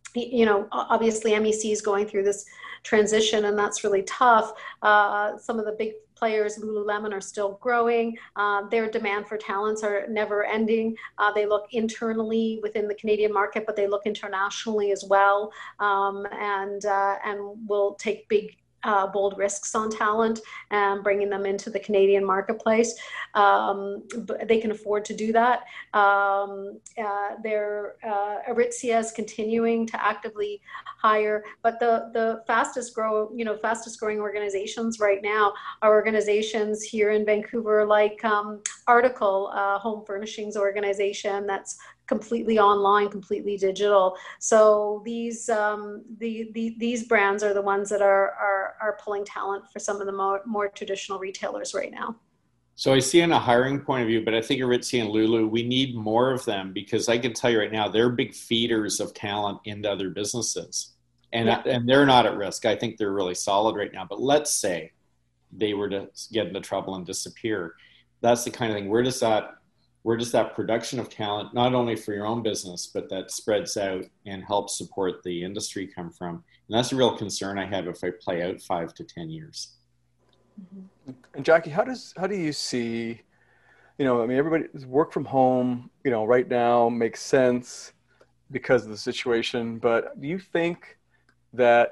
you know, obviously M E C is going through this transition, and that's really tough. Uh, some of the big players, Lululemon, are still growing. Uh, their demand for talents are never ending. Uh, they look internally within the Canadian market, but they look internationally as well, um, and uh, and will take big Uh, bold risks on talent and bringing them into the Canadian marketplace. Um, but they can afford to do that. Um, uh, their uh, Aritzia is continuing to actively hire, but the the fastest grow, you know, fastest growing organizations right now are organizations here in Vancouver, like um, Article, uh, home furnishings organization that's completely online, completely digital. So these um, the, the these brands are the ones that are are are pulling talent for some of the more, more traditional retailers right now. So I see on a hiring point of view, but I think Aritzia and Lulu, we need more of them, because I can tell you right now, they're big feeders of talent into other businesses, and Yeah. and they're not at risk. I think they're really solid right now. But let's say they were to get into trouble and disappear. That's the kind of thing. Where does that Where does that production of talent, not only for your own business, but that spreads out and helps support the industry, come from? And that's a real concern I have if I play out five to ten years. Mm-hmm. And Jackie, how does how do you see, you know, I mean, everybody work from home, you know, right now makes sense because of the situation. But do you think that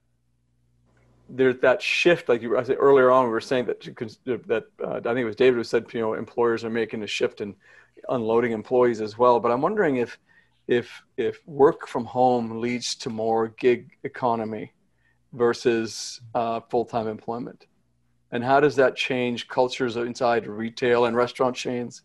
there's that shift, like you I said earlier on, we were saying that that uh, I think it was David who said, you know, employers are making a shift in unloading employees as well. But I'm wondering if if if work from home leads to more gig economy versus uh, full-time employment, and how does that change cultures inside retail and restaurant chains?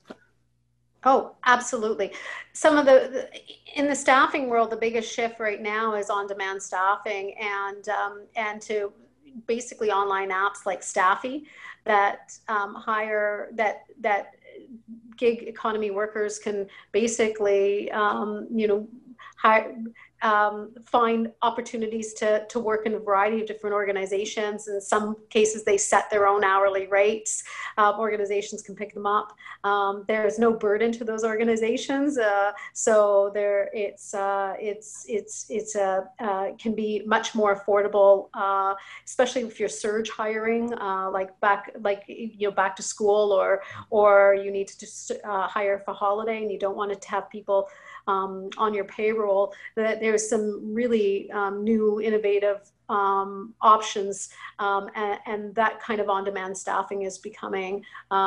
Oh, absolutely. Some of the, the in the staffing world, the biggest shift right now is on-demand staffing, and um, and to basically online apps like Staffy that um, hire that that gig economy workers can basically um, you know hire. Um, find opportunities to, to work in a variety of different organizations. In some cases, they set their own hourly rates. Uh, organizations can pick them up. Um, there is no burden to those organizations, uh, so there it's uh, it's it's it's a uh, can be much more affordable, uh, especially if you're surge hiring, uh, like back like you know back to school, or or you need to just uh, hire for holiday and you don't want to have people Um, on your payroll. That there's some really um, new innovative um, options, um, and, and that kind of on-demand staffing is becoming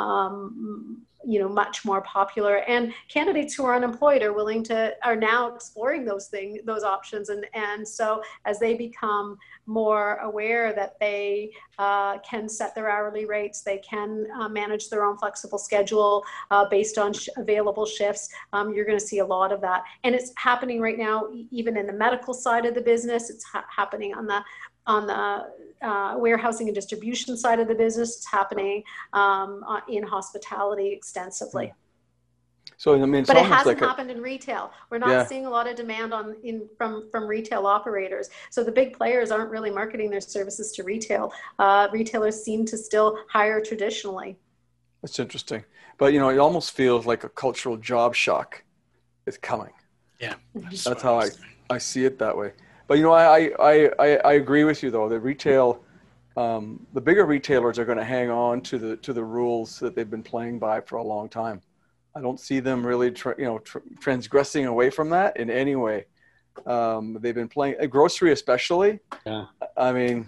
um, you know much more popular, and candidates who are unemployed are willing to are now exploring those things those options, and and so as they become more aware that they uh, can set their hourly rates, they can uh, manage their own flexible schedule uh, based on sh- available shifts. Um, you're going to see a lot of that, and it's happening right now, even in the medical side of the business. It's ha- happening on the on the uh, warehousing and distribution side of the business. It's happening um, uh, in hospitality extensively. So I mean, it's but it hasn't like happened a, in retail. We're not yeah. seeing a lot of demand on in from from retail operators. So the big players aren't really marketing their services to retail. Uh, retailers seem to still hire traditionally. That's interesting, but you know, it almost feels like a cultural job shock is coming. Yeah, that's, that's how I I see it that way. But you know, I I I, I agree with you though. That retail, um, the bigger retailers are going to hang on to the to the rules that they've been playing by for a long time. I don't see them really, tra- you know, tra- transgressing away from that in any way. Um, they've been playing uh, grocery, especially. Yeah. I mean,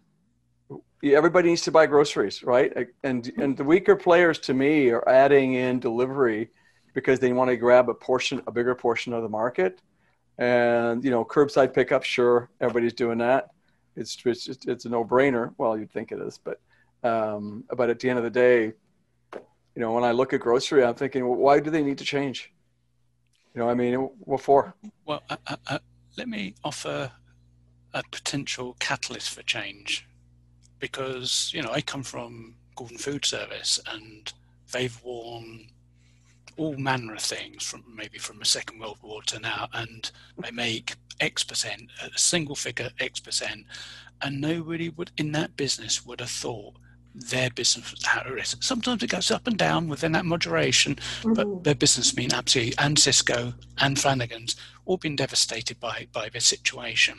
everybody needs to buy groceries, right? And and the weaker players, to me, are adding in delivery because they want to grab a portion, a bigger portion of the market. And you know, curbside pickup, sure, everybody's doing that. It's it's just, it's a no-brainer. Well, you'd think it is, but um, but at the end of the day, you know, when I look at grocery, I'm thinking, well, why do they need to change? You know, I mean, what for? Well, uh, uh, uh, let me offer a potential catalyst for change, because, you know, I come from Gordon Food Service, and they've worn all manner of things from maybe from the Second World War to now, and they make X percent, a single figure X percent, and nobody would in that business would have thought their business was at risk. Sometimes it goes up and down within that moderation, mm-hmm. but their business mean absolutely, and Cisco and Flanagan's all been devastated by, by the situation.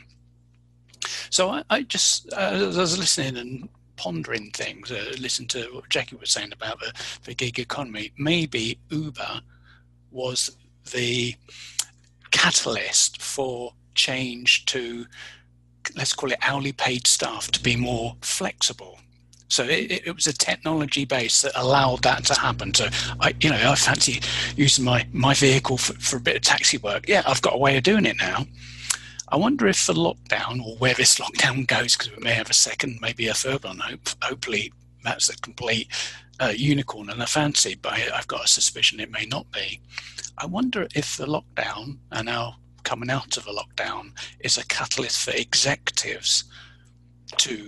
So I, I just, uh, as I was listening and pondering things, uh, listen to what Jackie was saying about the, the gig economy, maybe Uber was the catalyst for change to, let's call it hourly paid staff, to be more flexible. So it, it was a technology base that allowed that to happen. So I, you know, I fancy using my, my vehicle for, for a bit of taxi work. Yeah, I've got a way of doing it now. I wonder if the lockdown, or where this lockdown goes, because we may have a second, maybe a third one. Hope, hopefully that's a complete uh, unicorn and a fancy, but I, I've got a suspicion it may not be. I wonder if the lockdown, and now coming out of a lockdown, is a catalyst for executives to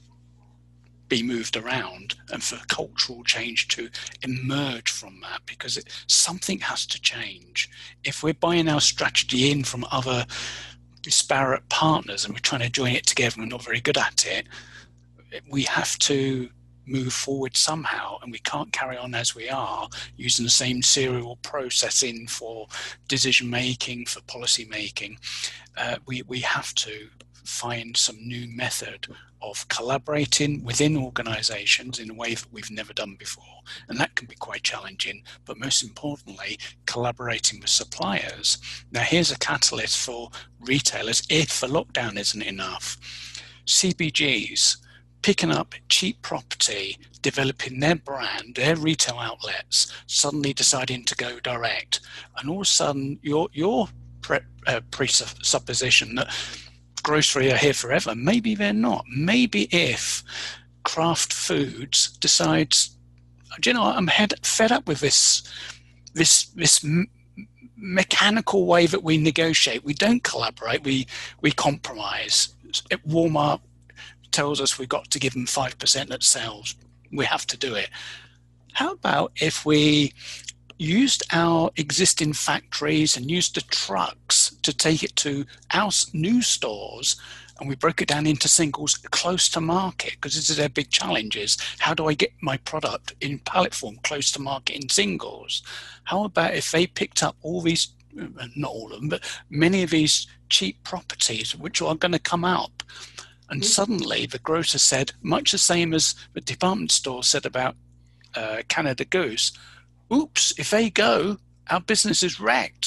be moved around and for cultural change to emerge from that, because it, something has to change. If we're buying our strategy in from other disparate partners and we're trying to join it together and we're not very good at it, we have to move forward somehow, and we can't carry on as we are using the same serial processing for decision making, for policy making. Uh, we, we have to find some new method of collaborating within organizations in a way that we've never done before. And that can be quite challenging, but most importantly, collaborating with suppliers. Now, here's a catalyst for retailers if the lockdown isn't enough. C B Gs picking up cheap property, developing their brand, their retail outlets, suddenly deciding to go direct. And all of a sudden, your, your pre, uh, presupposition that grocery are here forever, maybe they're not. Maybe if Kraft Foods decides, do you know what, I'm head, fed up with this, this, this m- mechanical way that we negotiate. We don't collaborate, we, we compromise. Walmart tells us we've got to give them five percent at sales. We have to do it. How about if we used our existing factories and used the trucks to take it to our new stores, and we broke it down into singles close to market, because this is their big challenge is, how do I get my product in pallet form close to market in singles? How about if they picked up all these, not all of them, but many of these cheap properties which are going to come up, and mm-hmm. suddenly the grocer said, much the same as the department store said about uh, Canada Goose, oops, if they go, our business is wrecked.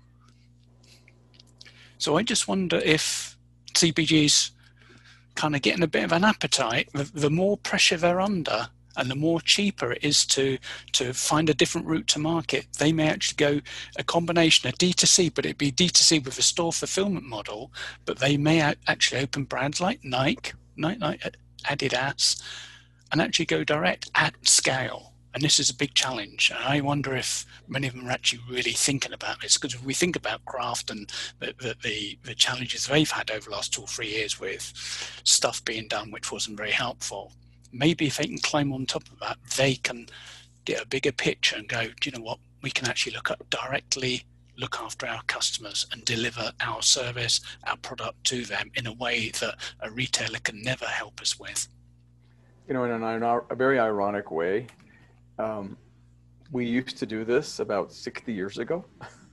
So I just wonder if C B Gs kind of getting a bit of an appetite, the, the more pressure they're under and the more cheaper it is to, to find a different route to market, they may actually go a combination of D two C, but it'd be D two C with a store fulfillment model, but they may actually open brands like Nike, Nike, Nike Adidas, and actually go direct at scale. And this is a big challenge. And I wonder if many of them are actually really thinking about this, because if we think about Kraft and the, the, the, the challenges they've had over the last two or three years with stuff being done which wasn't very helpful, maybe if they can climb on top of that, they can get a bigger picture and go, do you know what, we can actually look at directly look after our customers and deliver our service, our product to them in a way that a retailer can never help us with. You know, in an, a very ironic way, Um, we used to do this about sixty years ago,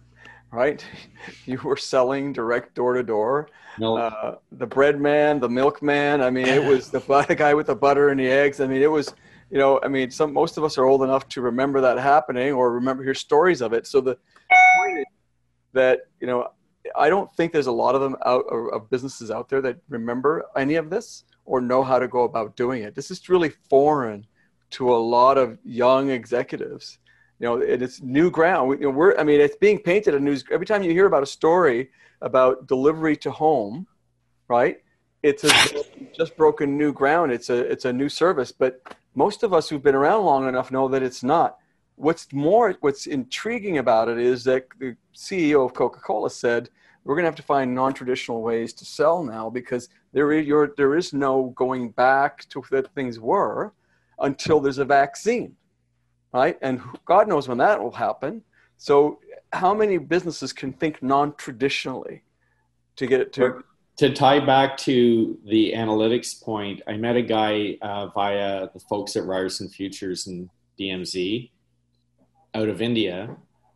right? You were selling direct door to door. Uh, the bread man, the milkman. I mean, it was the, the guy with the butter and the eggs. I mean, it was, you know, I mean, some most of us are old enough to remember that happening or remember hear stories of it. So the point is that, you know, I don't think there's a lot of them out of businesses out there that remember any of this or know how to go about doing it. This is really foreign to a lot of young executives, you know, and it's new ground. We, you know, we're, I mean, it's being painted a news. Every time you hear about a story about delivery to home, right? It's a just broken new ground. It's a, it's a new service, but most of us who've been around long enough know that it's not. What's more, what's intriguing about it is that the C E O of Coca-Cola said, we're going to have to find non-traditional ways to sell now, because there is, your, there is no going back to what things were until there's a vaccine, right? And God knows when that will happen. So how many businesses can think non-traditionally to get it to? To tie back to the analytics point, I met a guy uh, via the folks at Ryerson Futures and D M Z out of India.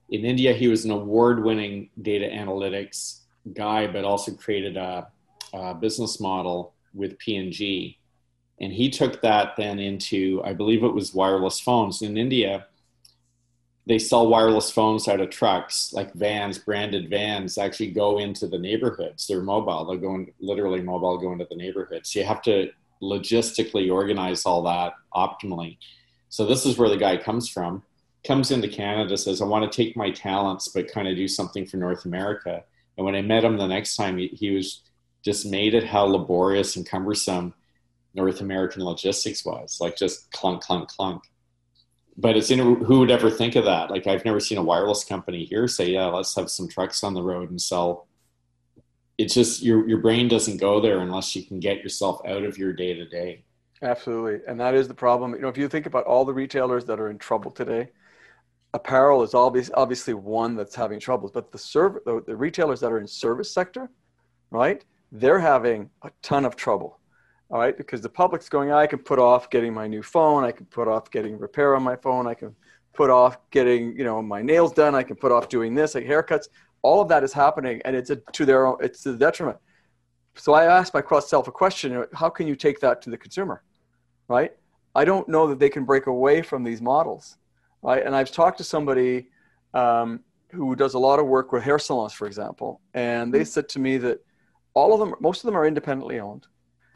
in India, he was an award-winning data analytics guy, but also created a, a business model with P and G. And he took that then into, I believe it was wireless phones. In India, they sell wireless phones out of trucks, like vans, branded vans actually go into the neighborhoods. They're mobile. They'll go in, literally mobile, go into the neighborhoods. So you have to logistically organize all that optimally. So this is where the guy comes from. Comes into Canada, says, I want to take my talents, but kind of do something for North America. And when I met him the next time, he, he was dismayed at how laborious and cumbersome North American logistics was, like just clunk, clunk, clunk. But it's, you know, who would ever think of that? Like, I've never seen a wireless company here say, yeah, let's have some trucks on the road and sell. It's just, your your brain doesn't go there unless you can get yourself out of your day to day. Absolutely. And that is the problem. You know, if you think about all the retailers that are in trouble today, apparel is obvious, obviously one that's having troubles, but the, serv- the, the retailers that are in service sector, right, they're having a ton of trouble. All right, because the public's going, I can put off getting my new phone. I can put off getting repair on my phone. I can put off getting, you know, my nails done. I can put off doing this, like haircuts. All of that is happening, and it's a, to their own, it's to the detriment. So I asked myself a question: how can you take that to the consumer, right? I don't know that they can break away from these models, right? And I've talked to somebody um, who does a lot of work with hair salons, for example, and they said to me that all of them, most of them, are independently owned.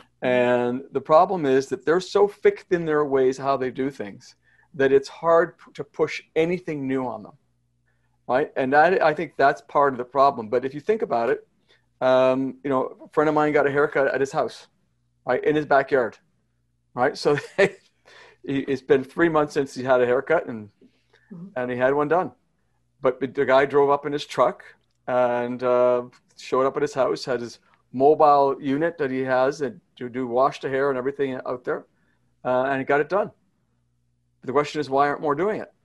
And the problem is that they're so fixed in their ways how they do things that it's hard to push anything new on them, right? And I, I think that's part of the problem. But if you think about it, um, you know, a friend of mine got a haircut at his house, right, in his backyard, right? So it's been three months since he had a haircut, and and he had one done. But the guy drove up in his truck and uh, showed up at his house, had his mobile unit that he has and to do wash the hair and everything out there, uh, and he got it done. The question is, why aren't more doing it?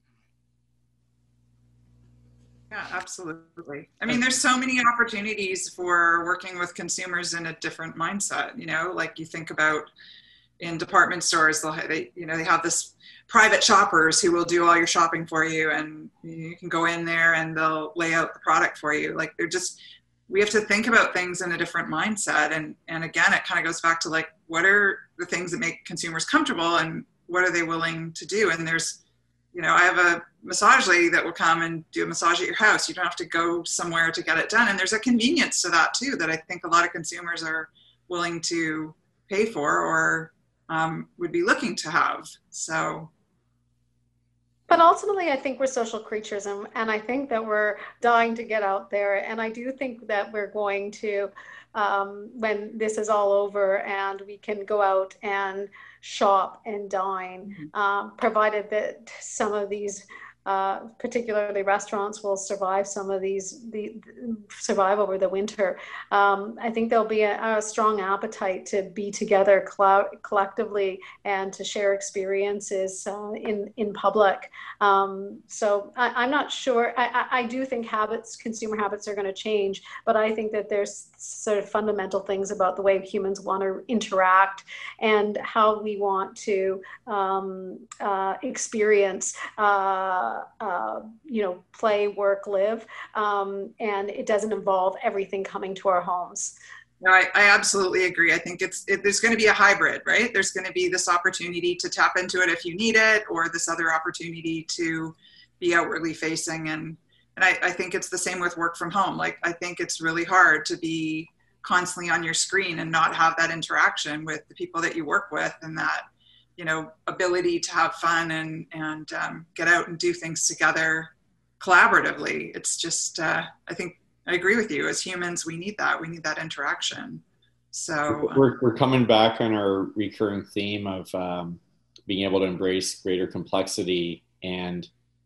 Yeah, absolutely. I mean, there's so many opportunities for working with consumers in a different mindset. You know, like you think about in department stores, they'll have, they, you know, they have this private shoppers who will do all your shopping for you, and you can go in there and they'll lay out the product for you. Like they're just, we have to think about things in a different mindset. And, and again, it kind of goes back to like, what are the things that make consumers comfortable and what are they willing to do? And there's, you know, I have a massage lady that will come and do a massage at your house. You don't have to go somewhere to get it done. And there's a convenience to that too, that I think a lot of consumers are willing to pay for or um, would be looking to have. So. But ultimately, I think we're social creatures, and, and I think that we're dying to get out there. And I do think that we're going to, um, when this is all over and we can go out and shop and dine, mm-hmm. um, provided that some of these, uh, particularly restaurants, will survive some of these, the, survive over the winter. Um, I think there'll be a, a strong appetite to be together cl- collectively and to share experiences uh, in, in public. Um, so I, I'm not sure. I, I, I do think habits, consumer habits are going to change, but I think that there's sort of fundamental things about the way humans want to interact and how we want to um, uh, experience uh, Uh, you know, play, work, live, um, and it doesn't involve everything coming to our homes. No, I, I absolutely agree. I think it's it, there's going to be a hybrid, right? There's going to be this opportunity to tap into it if you need it, or this other opportunity to be outwardly facing. And and I, I think it's the same with work from home. Like, I think it's really hard to be constantly on your screen and not have that interaction with the people that you work with, and that, you know, ability to have fun and, and um, get out and do things together collaboratively. It's just, uh, I think I agree with you. As humans, we need that. We need that interaction. So um, we're, we're coming back on our recurring theme of um, being able to embrace greater complexity and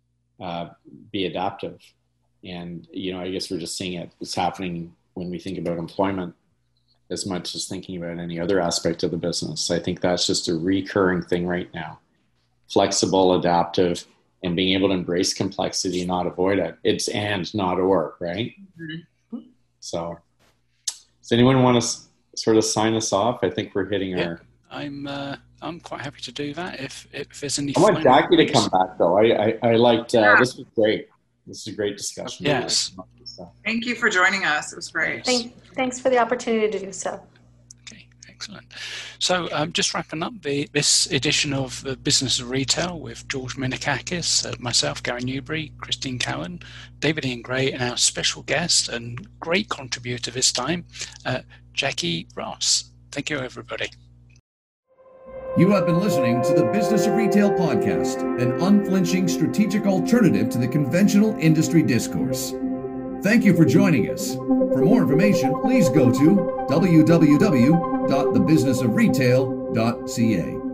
uh, be adaptive. And, you know, I guess we're just seeing it. It's happening when we think about employment, as much as thinking about any other aspect of the business. I think that's just a recurring thing right now. Flexible, adaptive, and being able to embrace complexity and not avoid it. It's and, not or, right? Mm-hmm. So does anyone want to s- sort of sign us off? I think we're hitting yeah, our... I'm uh, I'm quite happy to do that if, if there's any... I want Jackie to come back, though. I, I, I liked... Uh, yeah. This was great. This is a great discussion. Yes. Thank you for joining us. It was great. Thank, thanks for the opportunity to do so. Okay, excellent. So um, just wrapping up the this edition of the Business of Retail with George Minikakis, uh, myself, Gary Newbury, Christine Cowan, David Ian Gray, and our special guest and great contributor this time, uh, Jackie Ross. Thank you, everybody. You have been listening to the Business of Retail podcast, an unflinching strategic alternative to the conventional industry discourse. Thank you for joining us. For more information, please go to w w w dot the business of retail dot c a.